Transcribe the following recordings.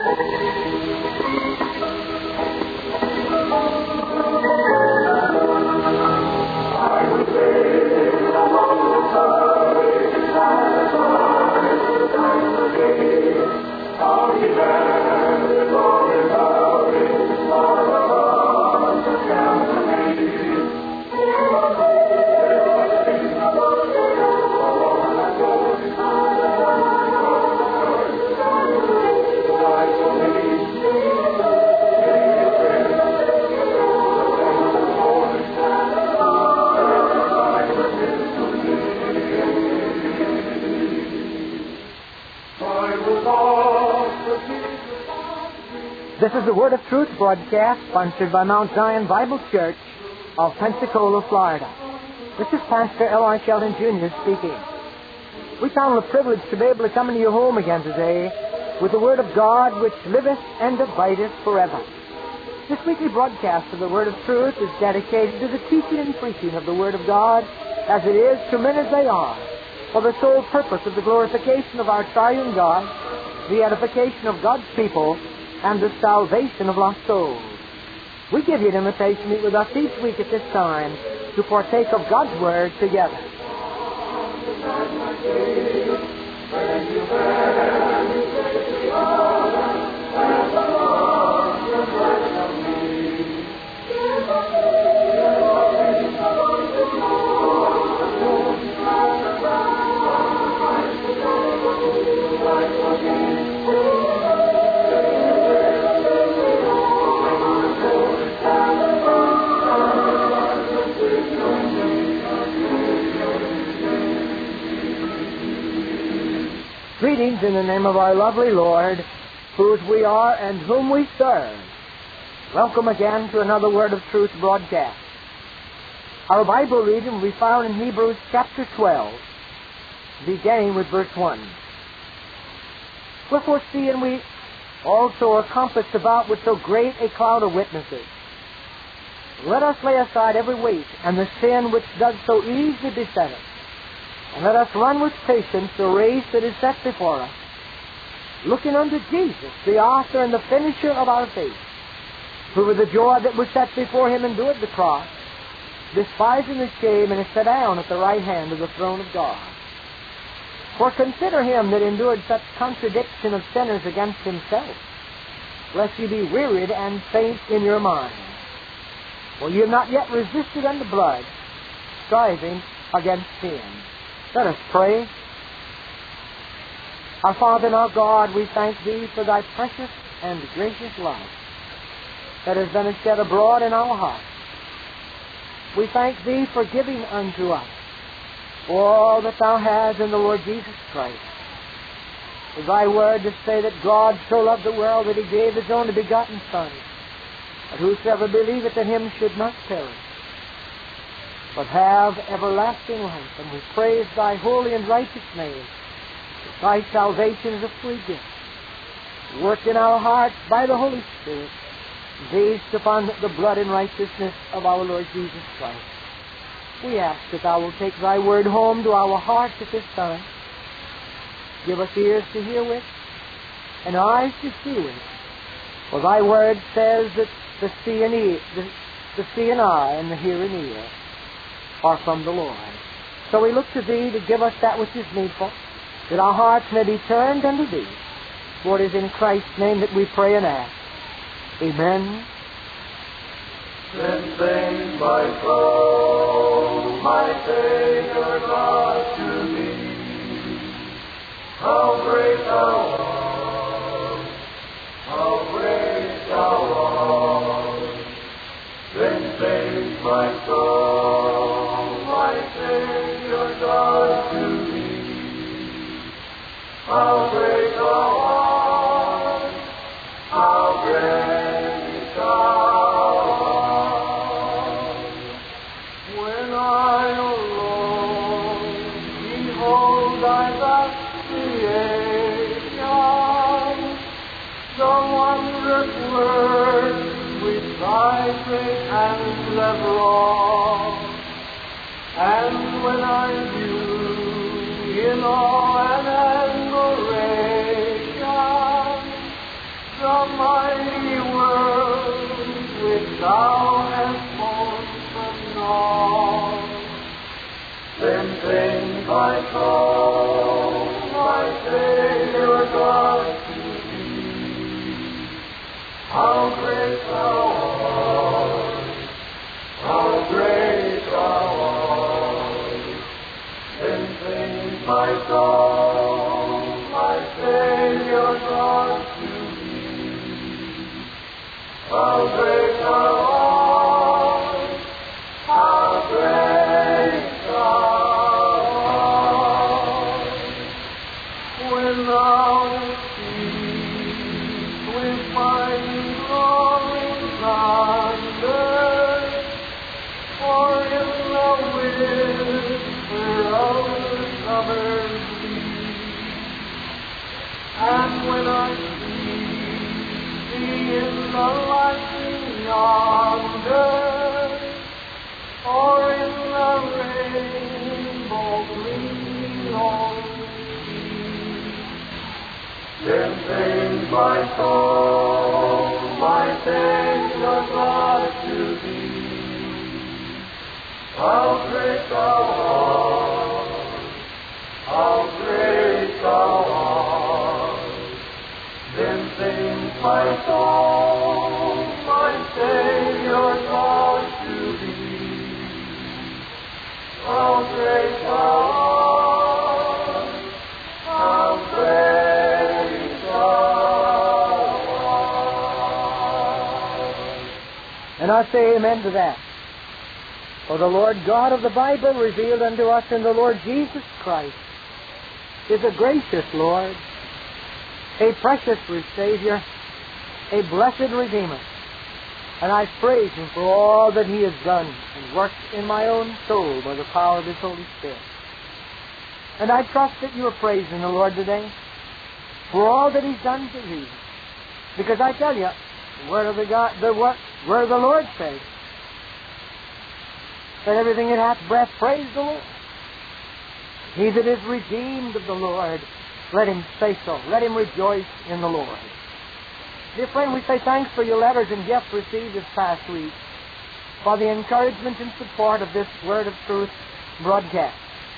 This is the Word of Truth broadcast sponsored by Mount Zion Bible Church of Pensacola, Florida. This is Pastor L.R. Sheldon Jr. speaking. We count it a privilege to be able to come into your home again today with the Word of God which liveth and abideth forever. This weekly broadcast of the Word of Truth is dedicated to the teaching and preaching of the Word of God as it is to men as they are, for the sole purpose of the glorification of our triune God, the edification of God's people, and the salvation of lost souls. We give you an invitation to meet with us each week at this time to partake of God's Word together. Greetings in the name of our lovely Lord, whose we are and whom we serve. Welcome again to another Word of Truth broadcast. Our Bible reading will be found in Hebrews chapter 12, beginning with verse 1. Wherefore, seeing we also are compassed about with so great a cloud of witnesses, let us lay aside every weight and the sin which doth so easily beset us, and let us run with patience the race that is set before us, looking unto Jesus, the author and the finisher of our faith, who with the joy that was set before him endured the cross, despising the shame, and is set down at the right hand of the throne of God. For consider him that endured such contradiction of sinners against himself, lest ye be wearied and faint in your mind. For ye have not yet resisted unto blood, striving against sin. Let us pray. Our Father and our God, we thank Thee for Thy precious and gracious love that has been shed abroad in our hearts. We thank Thee for giving unto us all that Thou hast in the Lord Jesus Christ. Is Thy word to say that God so loved the world that He gave His only begotten Son, that whosoever believeth in Him should not perish, but have everlasting life. And we praise Thy holy and righteous name. Thy salvation is a free gift, worked in our hearts by the Holy Spirit, based upon the blood and righteousness of our Lord Jesus Christ. We ask that Thou wilt take Thy word home to our hearts at this time. Give us ears to hear with, and eyes to see with. For Thy word says that the seeing eye and the hearing ear are from the Lord. So we look to Thee to give us that which is needful, that our hearts may be turned unto Thee. For it is in Christ's name that we pray and ask. Amen. Then sings my soul, my Savior God to Thee. How great Thou art, how great Thou art. Then sings my soul, my Savior God to Thee. How great Thou art, how great Thou art. When I alone behold Thy vast creation, the wondrous works which Thy great hands have wrought, and when I view in awe and admiration thou hast borne from all. Then sings my soul, my Savior God, to thee. How great thou art, how great thou art. Then sings my soul, my Savior God, to thee. How great thou art, how great thou art. When thou speak with mighty roaring thunder, or in the whisper of the summer breeze, and when I see thee in the lightning yonder, or in the rainbow gleaming on the sea, then sings my soul, my Savior God, to thee. How great thou art, how great thou art. Then sings my soul, my Savior God, to thee. How great thou art, how great thou art. And I say amen to that. For the Lord God of the Bible revealed unto us in the Lord Jesus Christ is a gracious Lord, a precious Savior, a blessed Redeemer. And I praise Him for all that He has done and worked in my own soul by the power of His Holy Spirit. And I trust that you are praising the Lord today for all that He's done for you. Because I tell you, where the Lord says, let everything that hath breath praise the Lord. He that is redeemed of the Lord, let him say so. Let him rejoice in the Lord. Dear friend, we say thanks for your letters and gifts received this past week, for the encouragement and support of this Word of Truth broadcast.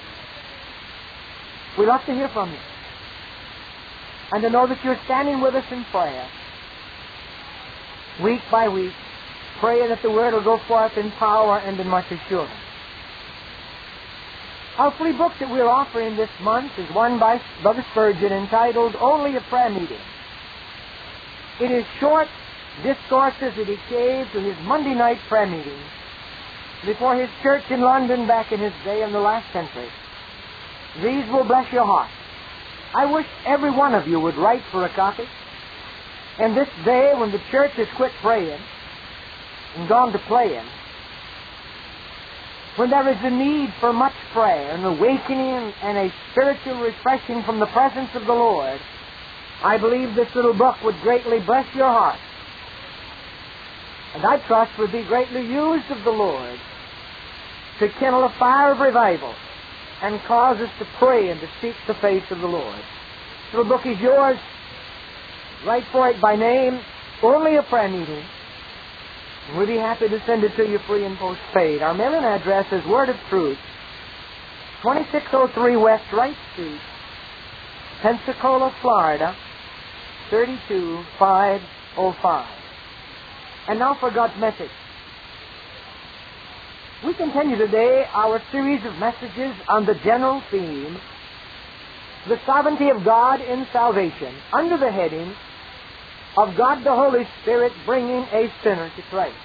We love to hear from you, and to know that you're standing with us in prayer, week by week, praying that the Word will go forth in power and in much assurance. Our free book that we're offering this month is one by Brother Spurgeon entitled Only a Prayer Meeting. It is short discourses that he gave to his Monday night prayer meetings before his church in London back in his day in the last century. These will bless your heart. I wish every one of you would write for a copy. And this day, when the church has quit praying and gone to playing, when there is a need for much prayer, an awakening and a spiritual refreshing from the presence of the Lord, I believe this little book would greatly bless your heart. And I trust would be greatly used of the Lord to kindle a fire of revival and cause us to pray and to seek the face of the Lord. This little book is yours. Write for it by name, Only a Prayer Meeting. And we'll be happy to send it to you free and postpaid. Our mailing address is Word of Truth, 2603 West Wright Street, Pensacola, Florida, 32505. And now for God's message. We continue today our series of messages on the general theme, the sovereignty of God in salvation, under the heading of God the Holy Spirit bringing a sinner to Christ.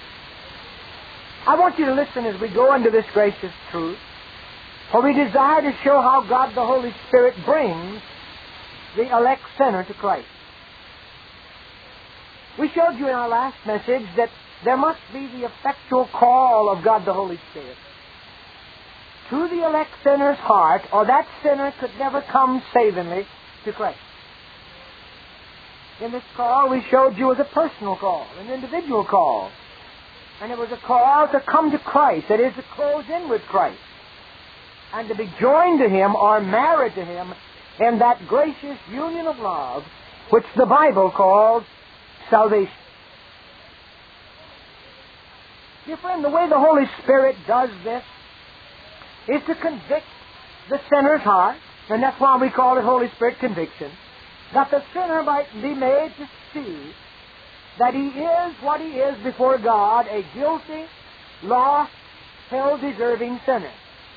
I want you to listen as we go into this gracious truth, for we desire to show how God the Holy Spirit brings the elect sinner to Christ. We showed you in our last message that there must be the effectual call of God the Holy Spirit to the elect sinner's heart, or that sinner could never come savingly to Christ. In this call, we showed you as a personal call, an individual call. And it was a call to come to Christ, that is, to close in with Christ, and to be joined to Him or married to Him in that gracious union of love which the Bible calls salvation. Dear friend, the way the Holy Spirit does this is to convict the sinner's heart, and that's why we call it Holy Spirit conviction, that the sinner might be made to see that he is what he is before God, a guilty, lost, hell-deserving sinner.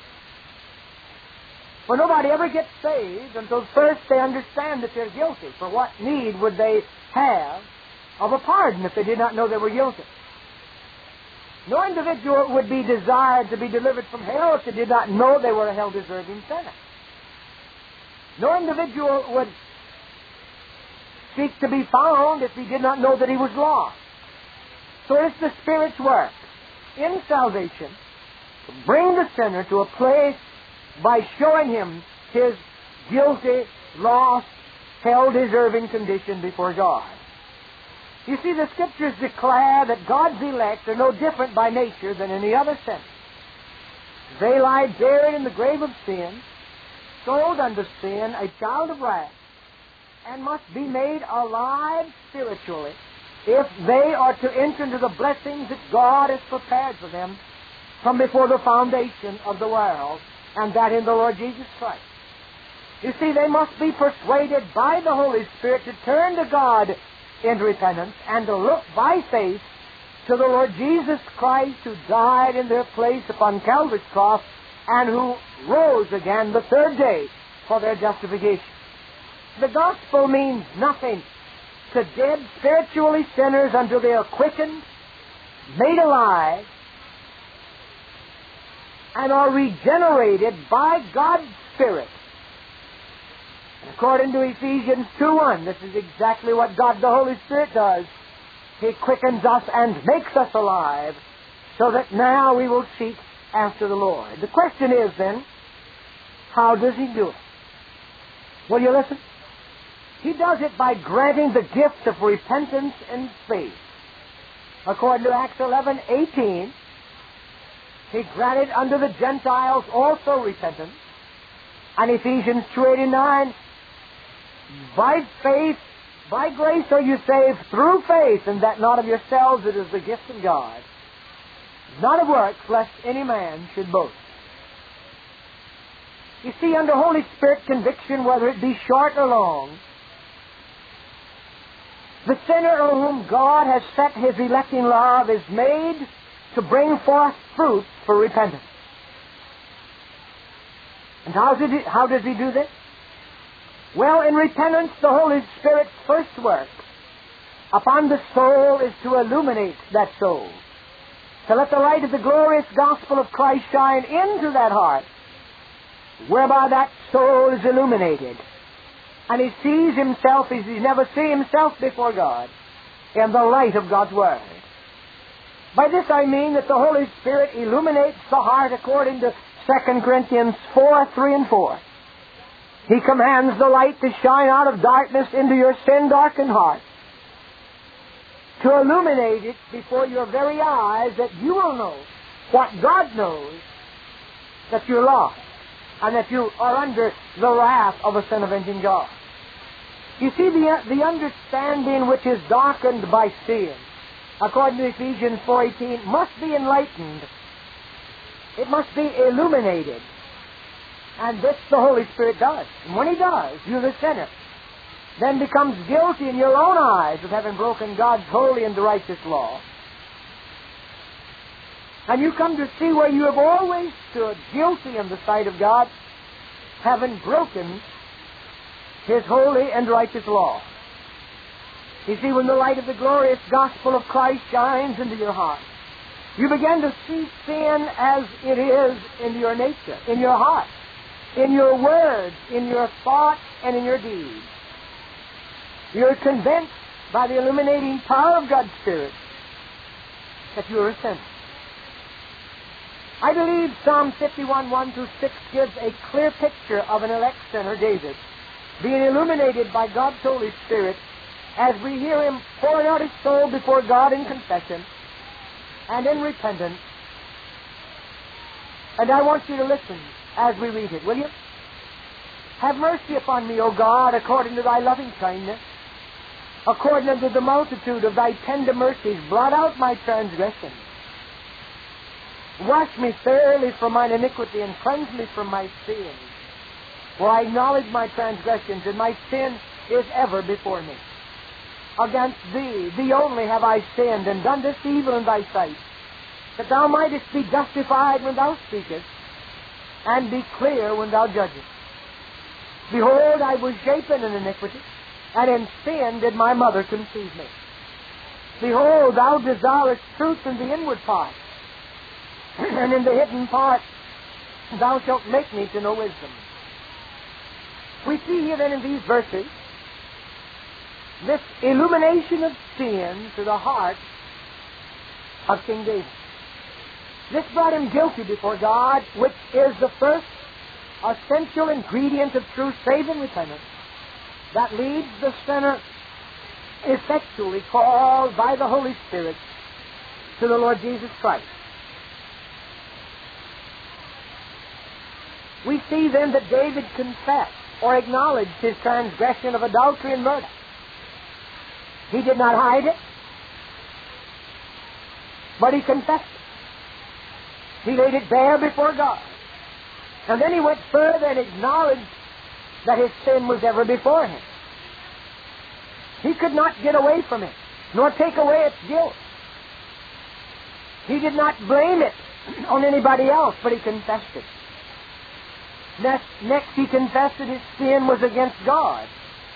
For nobody ever gets saved until first they understand that they're guilty. For what need would they have of a pardon if they did not know they were guilty? No individual would be desired to be delivered from hell if they did not know they were a hell-deserving sinner. No individual would seek to be found if he did not know that he was lost. So it's the Spirit's work in salvation to bring the sinner to a place by showing him his guilty, lost, hell-deserving condition before God. You see, the Scriptures declare that God's elect are no different by nature than any other sinner. They lie buried in the grave of sin, sold unto sin, a child of wrath, and must be made alive spiritually if they are to enter into the blessings that God has prepared for them from before the foundation of the world, and that in the Lord Jesus Christ. You see, they must be persuaded by the Holy Spirit to turn to God in repentance and to look by faith to the Lord Jesus Christ, who died in their place upon Calvary's cross and who rose again the third day for their justification. The gospel means nothing to dead spiritually sinners until they are quickened, made alive, and are regenerated by God's Spirit. According to Ephesians 2:1, this is exactly what God the Holy Spirit does. He quickens us and makes us alive so that now we will seek after the Lord. The question is then, how does He do it? Will you listen? He does it by granting the gift of repentance and faith. According to Acts 11:18, He granted unto the Gentiles also repentance. And Ephesians 2:89, by faith, by grace are you saved through faith, and that not of yourselves, it is the gift of God, not of works, lest any man should boast. You see, under Holy Spirit conviction, whether it be short or long, the sinner on whom God has set His electing love is made to bring forth fruit for repentance. And how does He do this? Well, in repentance, the Holy Spirit's first work upon the soul is to illuminate that soul, to let the light of the glorious gospel of Christ shine into that heart, whereby that soul is illuminated, and he sees himself as he's never seen himself before God, in the light of God's Word. By this I mean that the Holy Spirit illuminates the heart according to 2 Corinthians 4:3 and 4. He commands the light to shine out of darkness into your sin-darkened heart, to illuminate it before your very eyes, that you will know what God knows, that you're lost, and that you are under the wrath of a sin-avenging God. You see, the understanding which is darkened by sin, according to Ephesians 4:18, must be enlightened. It must be illuminated. And this the Holy Spirit does. And when He does, you, the sinner, then becomes guilty in your own eyes of having broken God's holy and righteous law. And you come to see where you have always stood guilty in the sight of God, having broken His holy and righteous law. You see, when the light of the glorious gospel of Christ shines into your heart, you begin to see sin as it is in your nature, in your heart, in your words, in your thoughts, and in your deeds. You're convinced by the illuminating power of God's Spirit that you're a sinner. I believe Psalm 51:1-6 gives a clear picture of an elect sinner, David, being illuminated by God's Holy Spirit as we hear him pouring out his soul before God in confession and in repentance. And I want you to listen as we read it, will you? Have mercy upon me, O God, according to thy loving kindness. According unto the multitude of thy tender mercies, blot out my transgressions. Wash me thoroughly from mine iniquity and cleanse me from my sin. For I acknowledge my transgressions, and my sin is ever before me. Against thee, thee only have I sinned, and done this evil in thy sight, that thou mightest be justified when thou speakest, and be clear when thou judgest. Behold, I was shapen in iniquity, and in sin did my mother conceive me. Behold, thou desirest truth in the inward part, and in the hidden part thou shalt make me to know wisdom. We see here then in these verses this illumination of sin to the heart of King David. This brought him guilty before God, which is the first essential ingredient of true saving repentance that leads the sinner, effectually called by the Holy Spirit, to the Lord Jesus Christ. We see then that David confessed or acknowledged his transgression of adultery and murder. He did not hide it, but he confessed it. He laid it bare before God. And then he went further and acknowledged that his sin was ever before him. He could not get away from it, nor take away its guilt. He did not blame it on anybody else, but he confessed it. Next, he confessed that his sin was against God.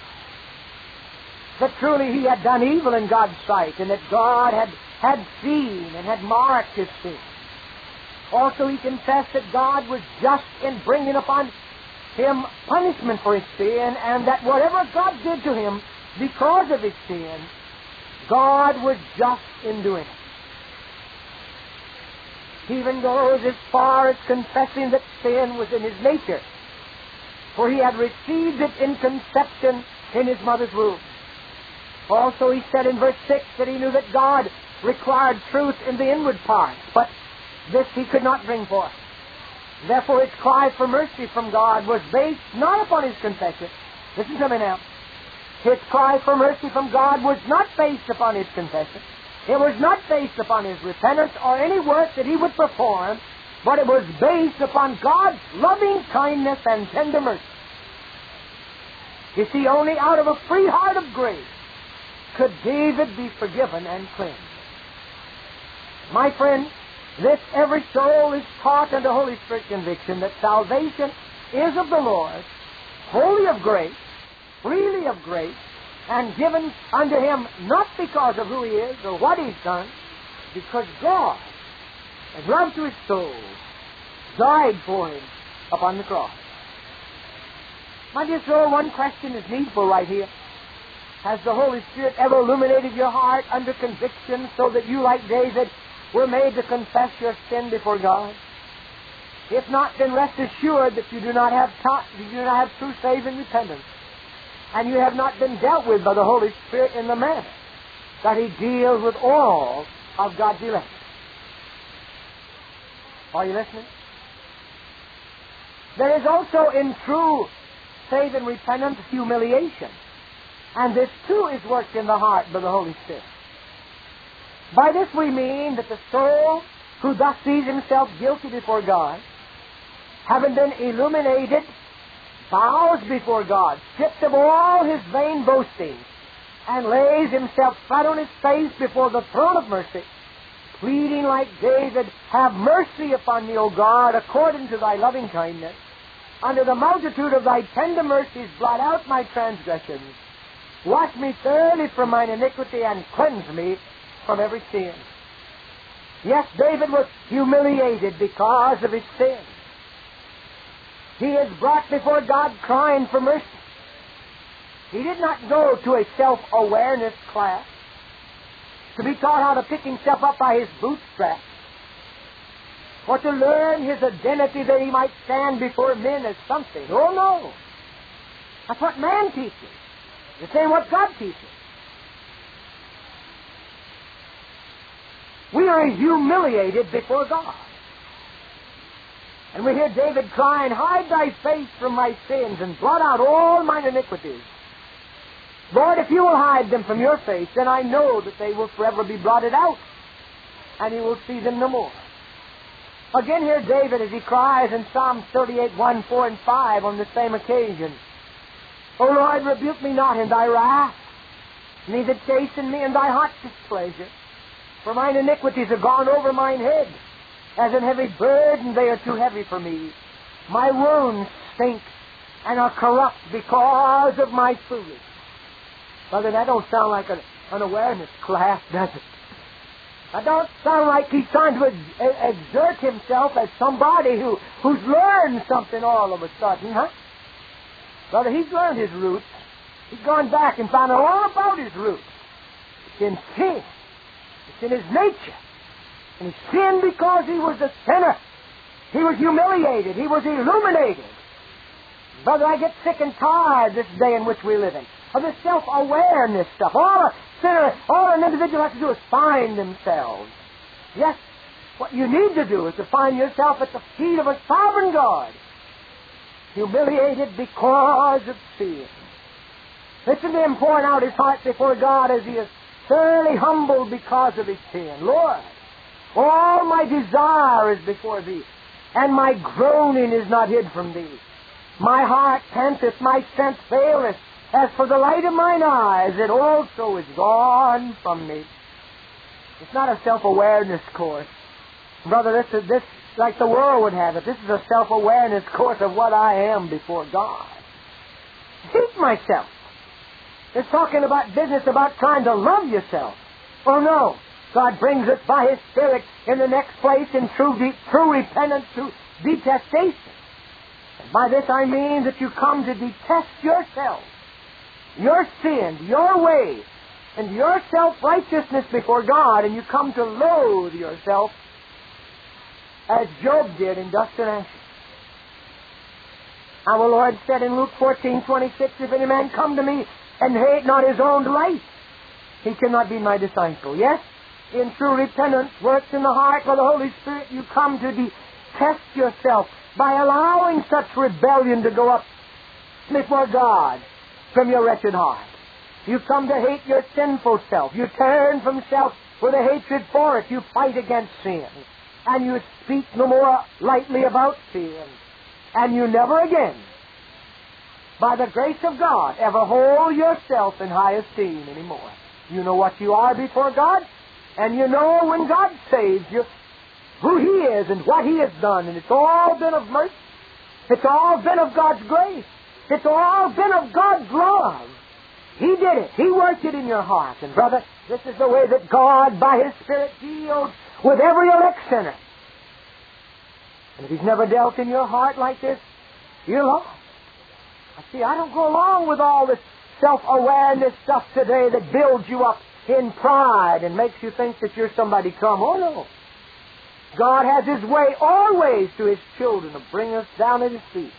That truly he had done evil in God's sight, and that God had seen and had marked his sin. Also, he confessed that God was just in bringing upon him punishment for his sin, and that whatever God did to him because of his sin, God was just in doing it. He even goes as far as confessing that sin was in his nature, for he had received it in conception in his mother's womb. Also, he said in verse 6 that he knew that God required truth in the inward parts, but this he could not bring forth. Therefore, his cry for mercy from God was based not upon his confession. Listen to me now. His cry for mercy from God was not based upon his confession. It was not based upon his repentance or any work that he would perform, but it was based upon God's loving kindness and tender mercy. You see, only out of a free heart of grace could David be forgiven and cleansed. My friend, this every soul is taught under Holy Spirit conviction that salvation is of the Lord, wholly of grace, freely of grace, and given unto him not because of who he is or what he's done, because God, as love to his soul, died for him upon the cross. My dear soul, one question is needful right here. Has the Holy Spirit ever illuminated your heart under conviction so that you, like David, were made to confess your sin before God? If not, then rest assured that you do not have true saving repentance, and you have not been dealt with by the Holy Spirit in the manner that he deals with all of God's elect. Are you listening? There is also in true saving repentance humiliation, and this too is worked in the heart by the Holy Spirit. By this we mean that the soul who thus sees himself guilty before God, having been illuminated, bows before God, stripped of all his vain boasting, and lays himself flat on his face before the throne of mercy, pleading like David, "Have mercy upon me, O God, according to thy loving kindness. Under the multitude of thy tender mercies blot out my transgressions. Wash me thoroughly from mine iniquity, and cleanse me from every sin." Yes, David was humiliated because of his sin. He is brought before God crying for mercy. He did not go to a self-awareness class to be taught how to pick himself up by his bootstraps, or to learn his identity that he might stand before men as something. Oh, no. That's what man teaches. You're saying what God teaches. We are humiliated before God. And we hear David crying, "Hide thy face from my sins and blot out all mine iniquities." Lord, if you will hide them from your face, then I know that they will forever be blotted out, and you will see them no more. Again here David, as he cries in Psalm 38, 1, 4, and 5 on the same occasion, O Lord, rebuke me not in thy wrath, neither chasten me in thy hot displeasure. For mine iniquities are gone over mine head. As an heavy burden they are too heavy for me. My wounds stink and are corrupt because of my foolishness. Brother, that don't sound like an awareness class, does it? That don't sound like he's trying to exert himself as somebody who's learned something all of a sudden, huh? Brother, he's learned his roots. He's gone back and found out all about his roots. It's in sin. It's in his nature. And he sinned because he was a sinner. He was humiliated. He was illuminated. Brother, I get sick and tired this day in which we live in of this self-awareness stuff. All a sinner, all an individual has to do is find themselves. Yes, what you need to do is to find yourself at the feet of a sovereign God, humiliated because of sin. Listen to him pouring out his heart before God as he is thoroughly humbled because of his sin. Lord, all my desire is before thee, and my groaning is not hid from thee. My heart panteth, my sense faileth. As for the light of mine eyes, it also is gone from me. It's not a self-awareness course. Brother, this like the world would have it. This is a self-awareness course of what I am before God. Hate myself. It's talking about business about trying to love yourself. Oh no. God brings us by His Spirit in the next place in true repentance, true detestation. And by this I mean that you come to detest yourself, your sin, your way, and your self-righteousness before God, and you come to loathe yourself as Job did in dust and ashes. Our Lord said in Luke 14:26, if any man come to me and hate not his own life, he cannot be my disciple. Yes, in true repentance works in the heart by the Holy Spirit, you come to detest yourself by allowing such rebellion to go up before God from your wretched heart. You come to hate your sinful self. You turn from self with a hatred for it. You fight against sin. And you speak no more lightly about sin. And you never again, by the grace of God, ever hold yourself in high esteem anymore. You know what you are before God, and you know when God saves you, who He is and what He has done. And it's all been of mercy. It's all been of God's grace. It's all been of God's love. He did it. He worked it in your heart. And brother, this is the way that God, by His Spirit, deals with every elect sinner. And if He's never dealt in your heart like this, you're lost. See, I don't go along with all this self-awareness stuff today that builds you up in pride and makes you think that you're somebody come. Oh, no. God has His way always to His children to bring us down at His feet.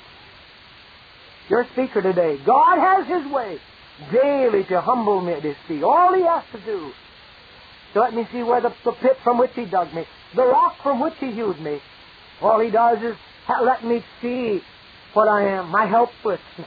Your speaker today, God has His way daily to humble me at His feet. All He has to do. So let me see where the pit from which He dug me, the rock from which He hewed me. All He does is let me see what I am, my helplessness.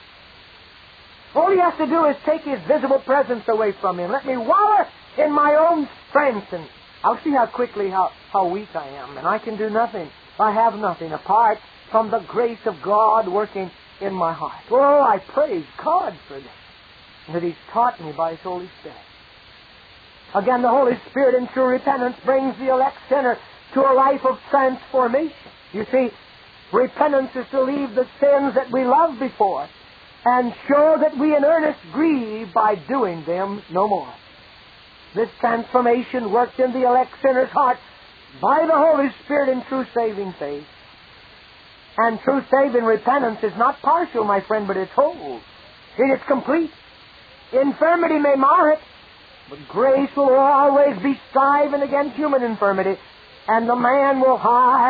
All He has to do is take His visible presence away from me and let me wallow in my own strength, and I'll see how quickly, how weak I am, and I can do nothing. I have nothing apart from the grace of God working in my heart. Oh, I praise God for this, that He's taught me by His Holy Spirit. Again, the Holy Spirit in true repentance brings the elect sinner to a life of transformation. You see, repentance is to leave the sins that we loved before and show that we in earnest grieve by doing them no more. This transformation works in the elect sinner's heart by the Holy Spirit in true saving faith. And true saving repentance is not partial, my friend, but it's whole. It is complete. Infirmity may mar it, but grace will always be striving against human infirmity, and the man will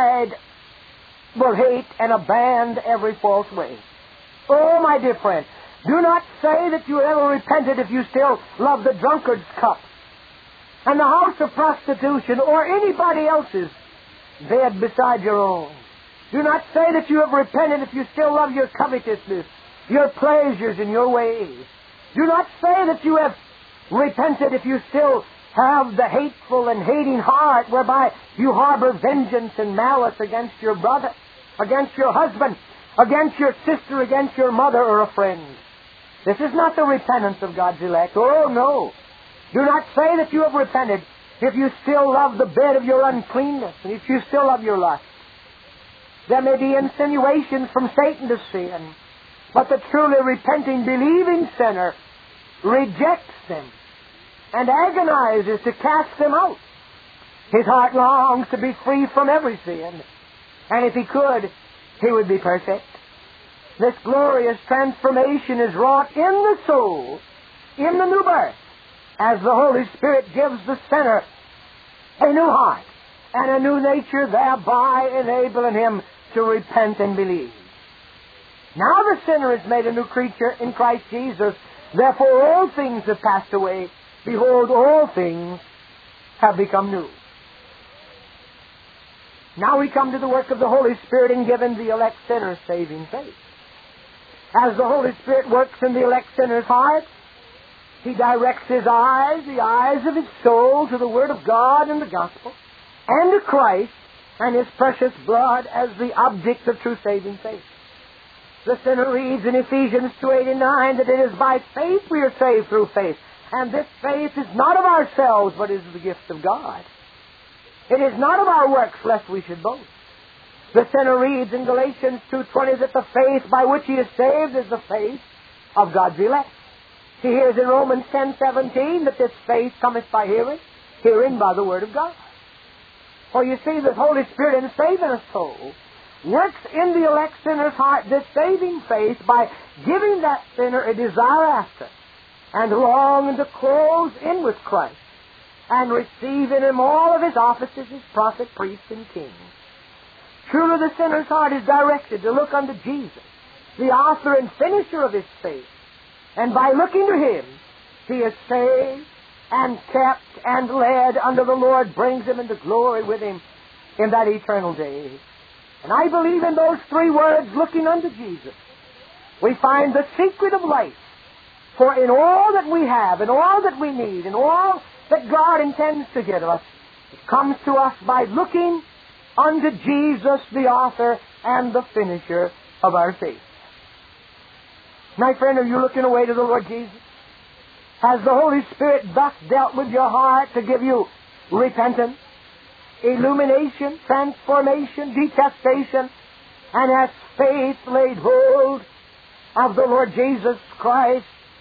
hate and abandon every false way. Oh, my dear friend, do not say that you ever repented if you still love the drunkard's cup and the house of prostitution or anybody else's bed beside your own. Do not say that you have repented if you still love your covetousness, your pleasures, and your ways. Do not say that you have repented if you still have the hateful and hating heart whereby you harbor vengeance and malice against your brother, against your husband, against your sister, against your mother or a friend. This is not the repentance of God's elect. Oh, no. Do not say that you have repented if you still love the bed of your uncleanness and if you still love your lust. There may be insinuations from Satan to sin, but the truly repenting, believing sinner rejects them and agonizes to cast them out. His heart longs to be free from every sin, and if he could, he would be perfect. This glorious transformation is wrought in the soul, in the new birth, as the Holy Spirit gives the sinner a new heart and a new nature, thereby enabling him to repent and believe. Now the sinner is made a new creature in Christ Jesus. Therefore all things have passed away. Behold, all things have become new. Now we come to the work of the Holy Spirit in giving the elect sinner saving faith. As the Holy Spirit works in the elect sinner's heart, He directs his eyes, the eyes of his soul, to the Word of God and the Gospel, and to Christ and His precious blood as the object of true saving faith. The sinner reads in Ephesians 2:8-9 that it is by faith we are saved through faith. And this faith is not of ourselves, but is the gift of God. It is not of our works, lest we should boast. The sinner reads in Galatians 2:20 that the faith by which he is saved is the faith of God's elect. He hears in Romans 10:17 that this faith cometh by hearing, hearing by the Word of God. For you see, the Holy Spirit in saving a soul works in the elect sinner's heart this saving faith by giving that sinner a desire after and longing to close in with Christ and receive in Him all of His offices as prophet, priest, and king. Truly the sinner's heart is directed to look unto Jesus, the author and finisher of his faith. And by looking to Him, he is saved and kept and led unto the Lord, brings him into glory with Him in that eternal day. And I believe in those three words, looking unto Jesus, we find the secret of life. For in all that we have, in all that we need, in all that God intends to give us, it comes to us by looking unto Jesus, the author and the finisher of our faith. My friend, are you looking away to the Lord Jesus? Has the Holy Spirit thus dealt with your heart to give you repentance, illumination, transformation, detestation, and has faith laid hold of the Lord Jesus Christ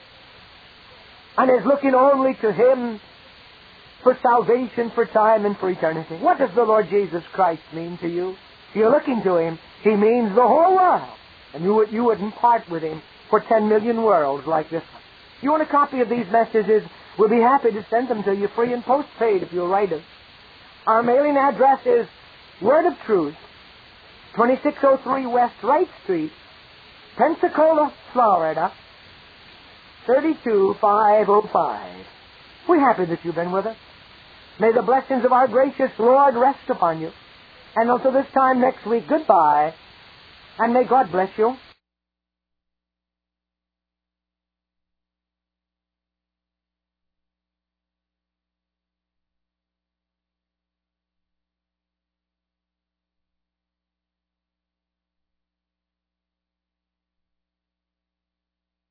and is looking only to Him for salvation, for time, and for eternity? What does the Lord Jesus Christ mean to you? If you're looking to Him, He means the whole world. And you wouldn't part with Him for 10 million worlds like this one. If you want a copy of these messages, we'll be happy to send them to you free and postpaid if you'll write us. Our mailing address is Word of Truth, 2603 West Wright Street, Pensacola, Florida, 32505. We're happy that you've been with us. May the blessings of our gracious Lord rest upon you. And until this time next week, goodbye, and may God bless you.